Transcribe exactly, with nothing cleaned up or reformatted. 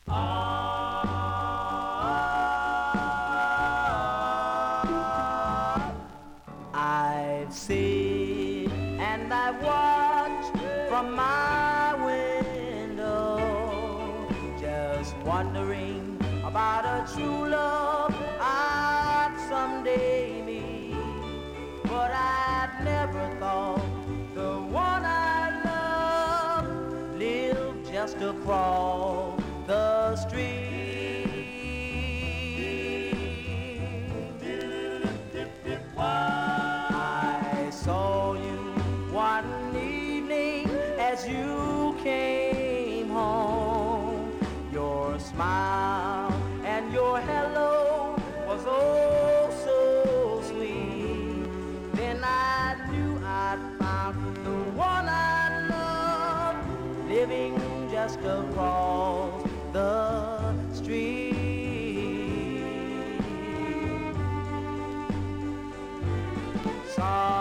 I've seen and I've watched from my window, just wondering about a true love I'd someday meet. But I'd never thought the one I love lived just across the street. I saw you one evening as you came home. Your smile and your hello was oh so sweet. Then I knew I'd found the one I loved, living just across the street. Saw